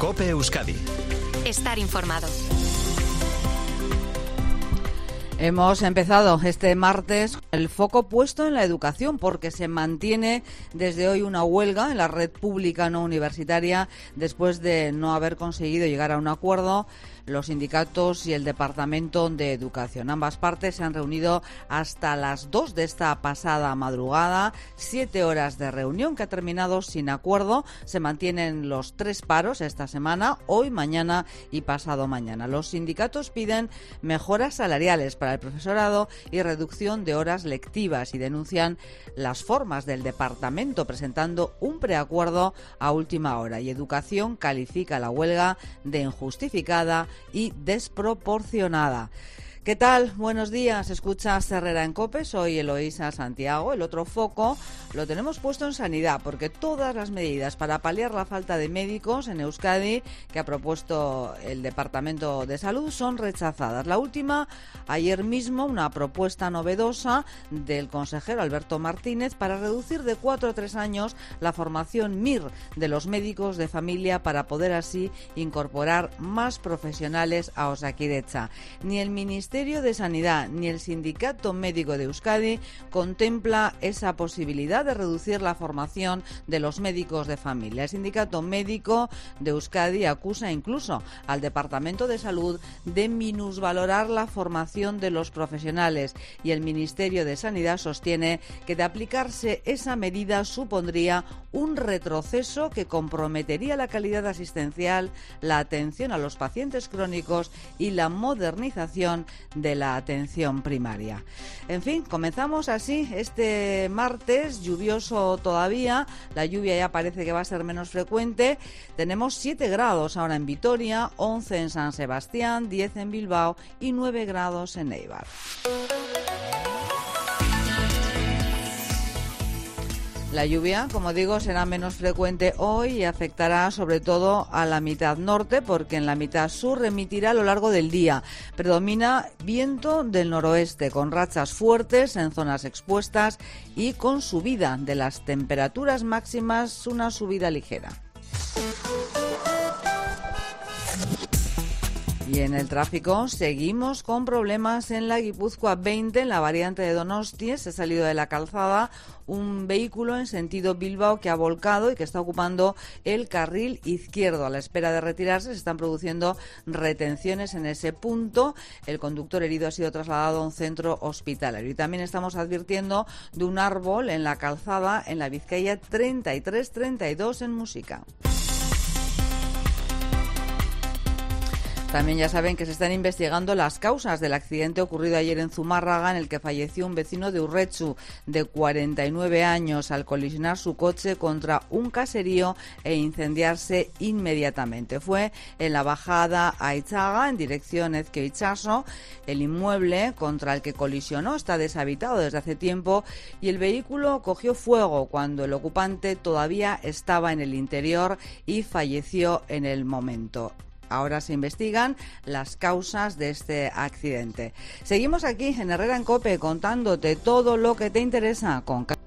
COPE Euskadi. Estar informado. Hemos empezado este martes el foco puesto en la educación porque se mantiene desde hoy una huelga en la red pública no universitaria después de no haber conseguido llegar a un acuerdo los sindicatos y el Departamento de Educación. Ambas partes se han reunido hasta las 2 de esta pasada madrugada, 7 horas de reunión que ha terminado sin acuerdo. Se mantienen los 3 paros esta semana, hoy, mañana y pasado mañana. Los sindicatos piden mejoras salariales para el profesorado y reducción de horas lectivas y denuncian las formas del departamento presentando un preacuerdo a última hora. Y Educación califica la huelga de injustificada y desproporcionada. ¿Qué tal? Buenos días. Escuchas Herrera en COPE. Soy Eloísa Santiago. El otro foco lo tenemos puesto en sanidad porque todas las medidas para paliar la falta de médicos en Euskadi que ha propuesto el Departamento de Salud son rechazadas. La última, ayer mismo, una propuesta novedosa del consejero Alberto Martínez para reducir de 4 a 3 años la formación MIR de los médicos de familia para poder así incorporar más profesionales a Osakidetza. Ni el Ministerio de Sanidad ni el Sindicato Médico de Euskadi contempla esa posibilidad de reducir la formación de los médicos de familia. El Sindicato Médico de Euskadi acusa incluso al Departamento de Salud de minusvalorar la formación de los profesionales y el Ministerio de Sanidad sostiene que de aplicarse esa medida supondría un retroceso que comprometería la calidad asistencial, la atención a los pacientes crónicos y la modernización de la atención primaria. En fin, comenzamos así este martes, lluvioso todavía, la lluvia ya parece que va a ser menos frecuente. Tenemos 7 grados ahora en Vitoria, 11 en San Sebastián, 10 en Bilbao y 9 grados en Eibar. La lluvia, como digo, será menos frecuente hoy y afectará sobre todo a la mitad norte porque en la mitad sur remitirá a lo largo del día. Predomina viento del noroeste con rachas fuertes en zonas expuestas y con subida de las temperaturas máximas, una subida ligera. Y en el tráfico seguimos con problemas en la Guipúzcoa 20, en la variante de Donostia. Se ha salido de la calzada un vehículo en sentido Bilbao que ha volcado y que está ocupando el carril izquierdo. A la espera de retirarse se están produciendo retenciones en ese punto. El conductor herido ha sido trasladado a un centro hospitalario. Y también estamos advirtiendo de un árbol en la calzada en la Vizcaya 33-32 en Música. También ya saben que se están investigando las causas del accidente ocurrido ayer en Zumárraga, en el que falleció un vecino de Urretxu de 49 años al colisionar su coche contra un caserío e incendiarse inmediatamente. Fue en la bajada a Itzaga, en dirección Ezkio Itxaso. El inmueble contra el que colisionó está deshabitado desde hace tiempo y el vehículo cogió fuego cuando el ocupante todavía estaba en el interior y falleció en el momento. Ahora se investigan las causas de este accidente. Seguimos aquí en Herrera en COPE contándote todo lo que te interesa con